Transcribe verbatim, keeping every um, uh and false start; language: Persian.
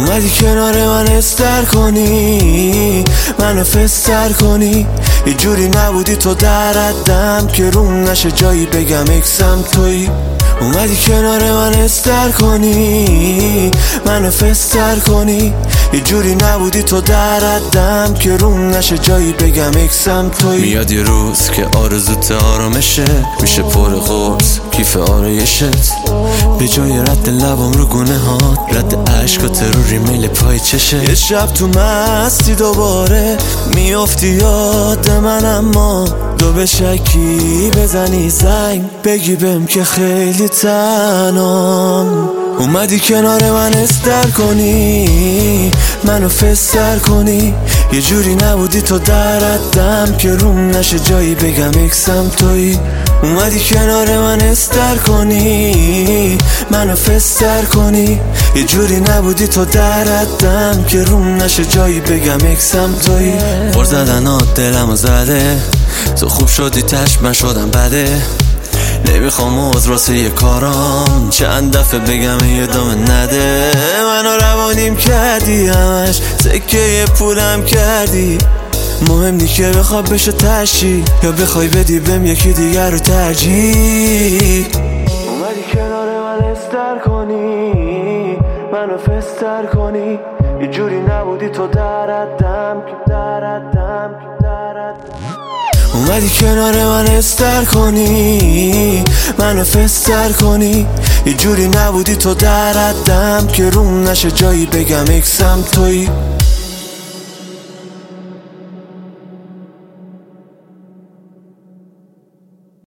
اومدی کنار من استر کنی، منو فستر کنی. یه جوری نبودی تو در حدم که روم نشه جایی بگم اکسم تویی. اومدی کنار من استر کنی، منو فستر کنی. یه جوری نبودی تو در حدم که روم نشه جایی بگم اکسم تویی. میاد یه روز که آرزوت آرامشه، میشه پر قرص کیف آرایشت. به جای رد لبام رو گونه هات، رد عشقات رو ریمیل پای چشه. یه شب تو مستی دوباره میافتی یاد من، اما دو به شکی بزنی زنگ بگی بهم که خیلی تنام. اومدی کنار من استر کنی، منو فستر کنی. یه جوری نبودی تو در حدم که روم نشه جایی بگم اکسم تویی. اومدی کنار من استر کنی، منو فستر کنی. یه جوری نبودی تو در حدم که روم نشه جایی بگم اکسم تویی. پر زدنات دلمو زده، تو خوب شدی تش من شدم بده. نمیخوام عذر واسه یه کارام، چند دفعه بگم یه دامه نده. منو روانیم کردی همش، سکه یه پولم کردی. مهم نی که بخواب بشه تشی، یا بخوای بدی بهم یکی دیگر رو ترجیح. اومدی کنار من استر کنی، منو فستر کنی. یه جوری نبودی تو در حدم که در حدم که در حدم. اومدی کنار من استر کنی، منو فستر کنی. یه جوری نبودی تو در حدم که روم نشه جایی بگم اکسم تویی.